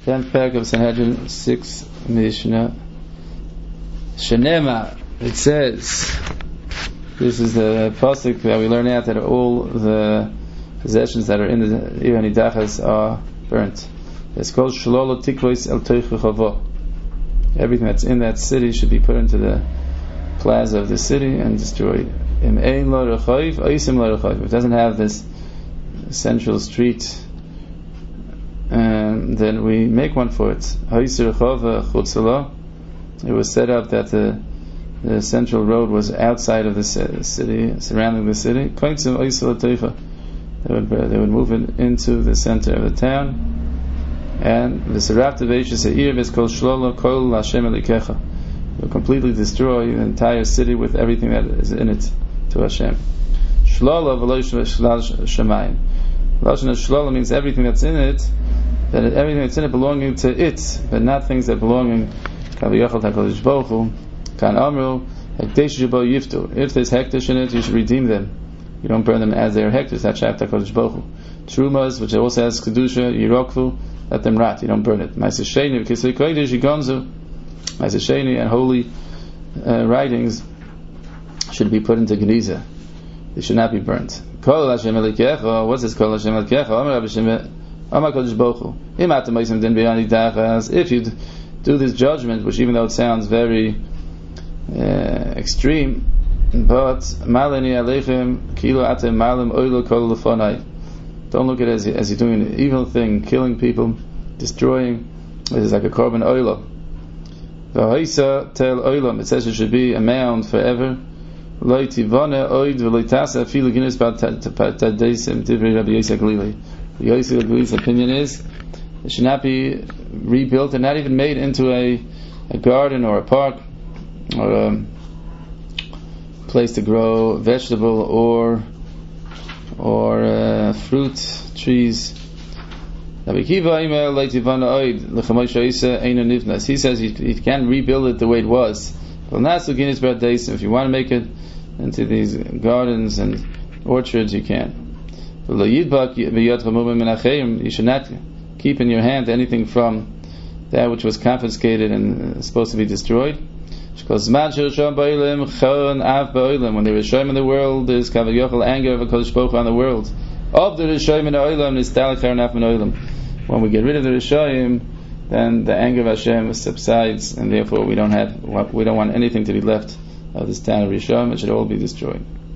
10th parak of Sanhedrin, 6 Mishnah. Shenema, it says, this is the pasuk that we learn out that all the possessions that are in the Ir Nidachas are burnt. It's called Shalolo Tikvois El Toich V'Chavo. Everything that's in that city should be put into the plaza of the city and destroyed. Im Ein Lo Rechayiv, Oisim Lo Rechayiv. It doesn't have this central street, and then we make one for it. It was set up that the central road was outside of the city, surrounding the city. They would move it into the center of the town. And the Serapta Veishas Seir is called Shlolo Kol Hashem Elikecha. It will completely destroy the entire city with everything that is in it to Hashem. Shlolo V'lo Shemayim. Shlolo means everything that's in it, that everything that's in it belonging to it, but not things that belonging Kaviyachal HaKadosh Baruch Hu. Kan Amru Hekdesh Jabo Yiftu. If there's hekdesh in it, you should redeem them. You don't burn them as they are hekdesh. That's Shaft HaKadosh Baruch Hu. Trumas, which also has kedusha, yirokvu, let them rot. You don't burn it. Ma'aseh Sheni v'kisei kodesh yigonzu. Ma'aseh Sheni and holy writings should be put into geniza. They should not be burnt. Kol Hashem Elikecha. What's this Kol Hashem Elikecha? Amar Rabbi Shimon, Amar Kodesh Baruch Hu. Im atem ma'asim din b'yani dachas. If you do this judgment, which even though it sounds very extreme, but maleni aleichem kilo atem malim oilo kol lefonai. Don't look at it as you're doing an evil thing, killing people, destroying. It is like a korban oilo. V'hoisa tel oilam. It says it should be a mound forever. Lo tivone oid v'lo tasa afilu ginis b'tadeisim divrei Rabbi Yosef Galili. Yosef Galili's opinion is it should not be rebuilt and not even made into a garden or a park or a place to grow vegetable or fruit trees. He says you can't rebuild it the way it was. If you want to make it into these gardens and orchards, you can. You should not keep in your hand anything from that which was confiscated and supposed to be destroyed. When there is Rishoyim in the world, there is Kavayachal anger of a Kodesh Baruch Hu on the world. Of the Rishoyim in the Olam, when we get rid of the Rishoyim, then the anger of Hashem subsides, and therefore we don't want anything to be left of this town of Rishoyim. It should all be destroyed.